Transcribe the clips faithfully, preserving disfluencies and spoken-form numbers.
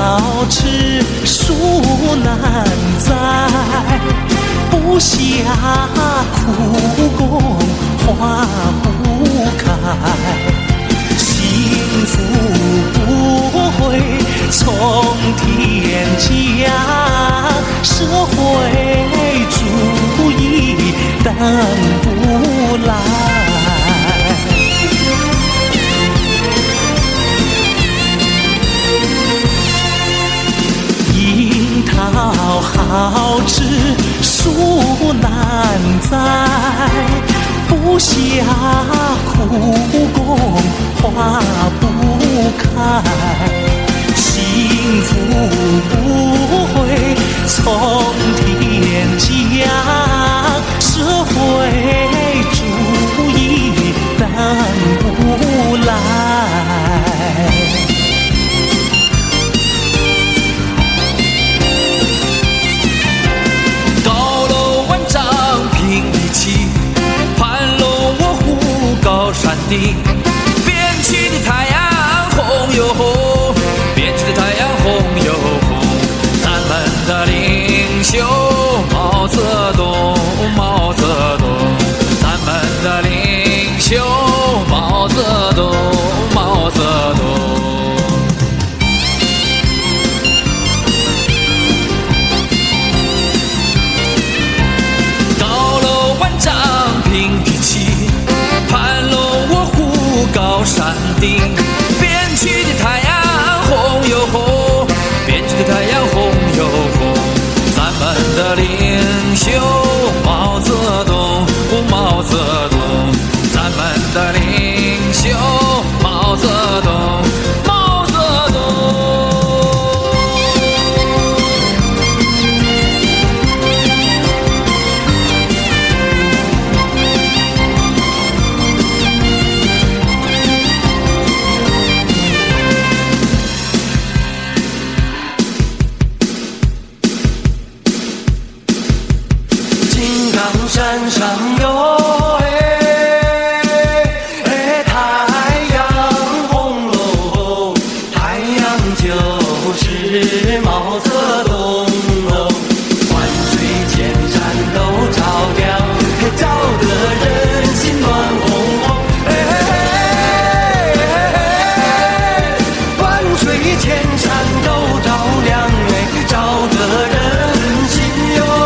好吃树难栽，不下苦功花不开。幸福不会从天降，社会主义等不来。樱桃好吃树难栽，不下苦功花不开。幸福不会从天降，社会主义等不来。 高楼万丈平地起，盘龙卧虎高山顶。边去的太阳红又红，边去的太阳红又红。咱们的领袖毛泽东，毛泽东。咱们的领袖毛泽东，毛泽东。平地起，盘龙卧虎高山顶。边去的太阳红又红，边去的太阳红又红。咱们的领袖毛泽东，毛泽东。咱们的领袖毛泽东，毛泽东。 山上有哎太阳红喽，太阳就是毛泽东哦。万水千山都照亮，照得人心暖烘烘。哎，万水千山都照亮，哎，照得人心哟。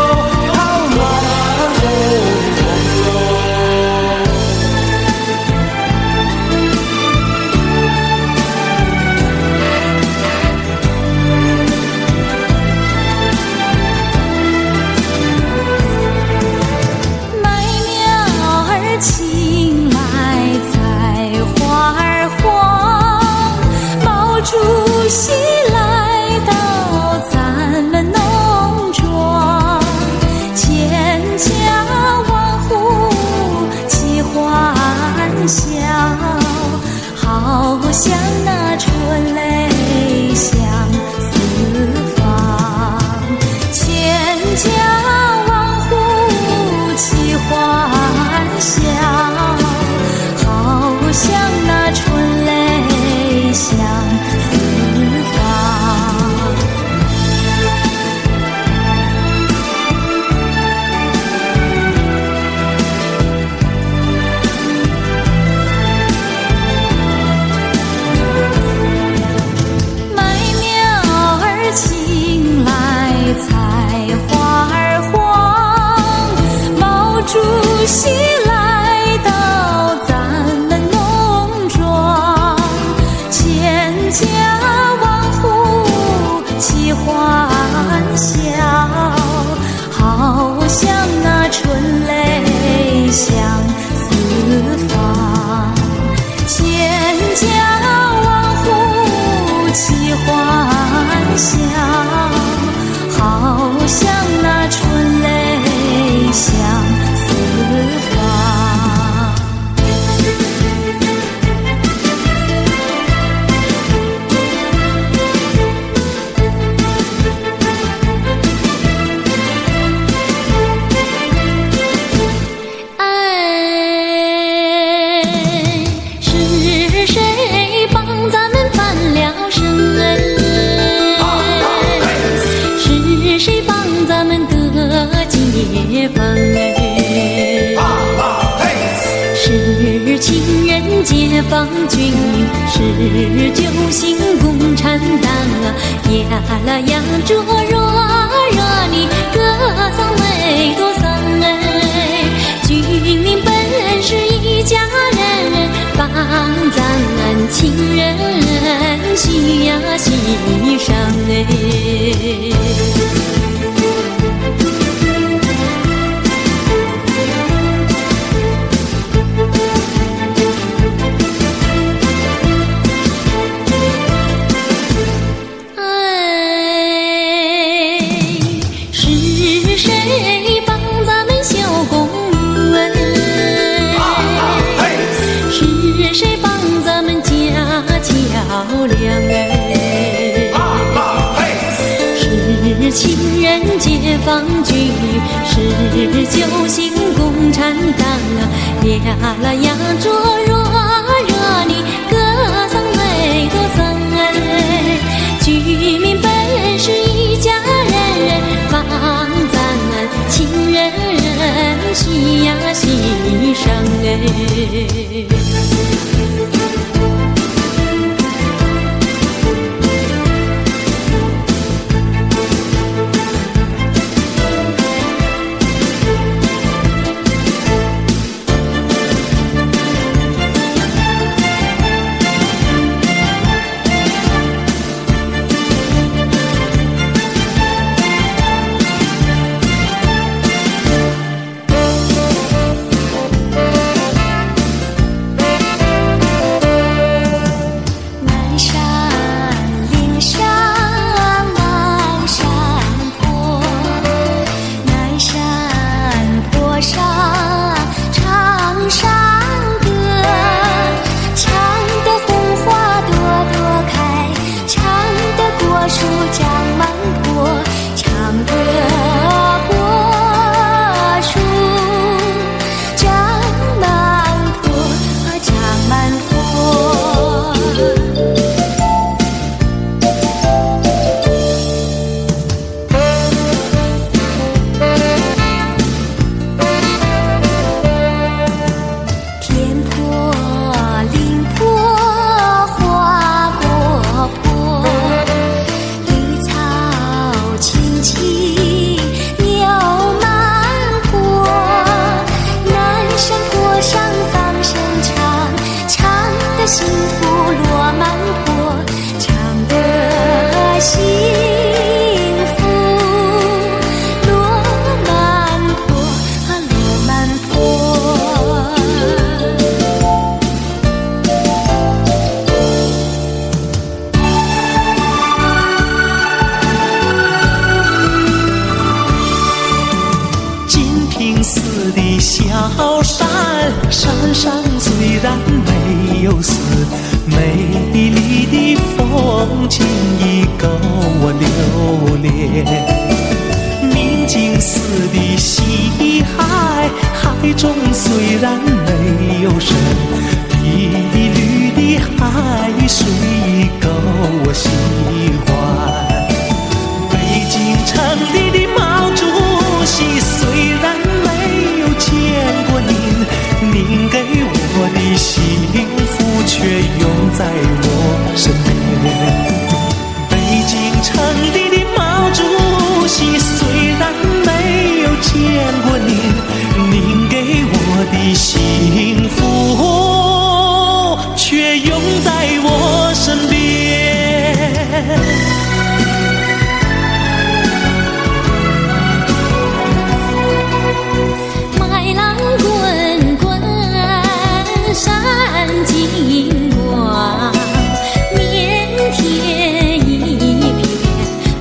像那春雷响四方，千家万户齐欢笑，好像那春雷响四方。主席来到咱们农庄，千家万户齐欢笑，好像那春雷响四方。千家万户齐欢笑，好像那春雷响四方。 放军，十九行共产党啊，呀啦呀灼热热你歌声美多桑哎，军民本是一家人，帮咱亲人喜呀喜上哎。漂亮哎，是情人解放军，是九行共产党啊，呀啦呀灼热热你歌声美多桑哎，军民本是一家人，帮咱亲人喜呀喜上哎。 小山，山上虽然没有寺，美丽的风景已够我留恋。明镜似的西海，海中虽然没有神，碧绿的海水已够我喜欢。北京城里的毛主席虽然没有见过您，您给我的幸福却永在我身边。北京城里的毛主席虽然没有见过您，您给我的幸福却永在我身边。 山金光，棉田一片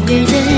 人